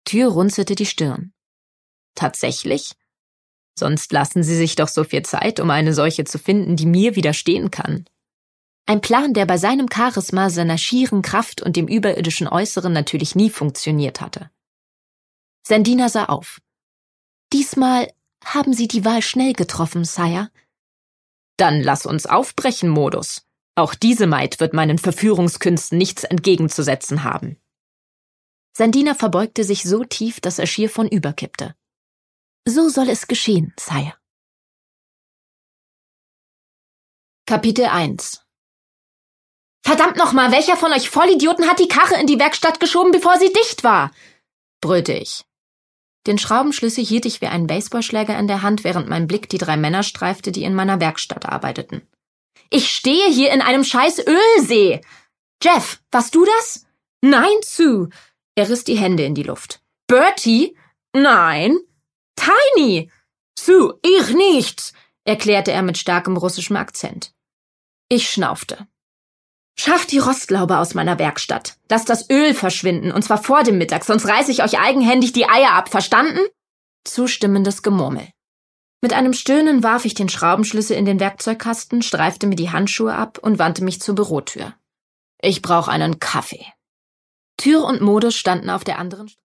Tür runzelte die Stirn. Tatsächlich? Sonst lassen Sie sich doch so viel Zeit, um eine solche zu finden, die mir widerstehen kann. Ein Plan, der bei seinem Charisma, seiner schieren Kraft und dem überirdischen Äußeren natürlich nie funktioniert hatte. Sein Diener sah auf. »Diesmal haben Sie die Wahl schnell getroffen, Sire.« »Dann lass uns aufbrechen, Modus. Auch diese Maid wird meinen Verführungskünsten nichts entgegenzusetzen haben.« Sein Diener verbeugte sich so tief, dass er schier vornüberkippte. »So soll es geschehen, Sire.« Kapitel 1. »Verdammt nochmal, welcher von euch Vollidioten hat die Karre in die Werkstatt geschoben, bevor sie dicht war?« brüllte ich. Den Schraubenschlüssel hielt ich wie einen Baseballschläger in der Hand, während mein Blick die 3 Männer streifte, die in meiner Werkstatt arbeiteten. »Ich stehe hier in einem scheiß Ölsee! Jeff, warst du das?« »Nein, Sue!« Er riss die Hände in die Luft. »Bertie?« »Nein!« »Tiny!« »Sue, ich nicht!« erklärte er mit starkem russischem Akzent. Ich schnaufte. »Schafft die Rostlaube aus meiner Werkstatt. Lasst das Öl verschwinden, und zwar vor dem Mittag, sonst reiße ich euch eigenhändig die Eier ab, verstanden?« Zustimmendes Gemurmel. Mit einem Stöhnen warf ich den Schraubenschlüssel in den Werkzeugkasten, streifte mir die Handschuhe ab und wandte mich zur Bürotür. »Ich brauche einen Kaffee.« Tür und Modus standen auf der anderen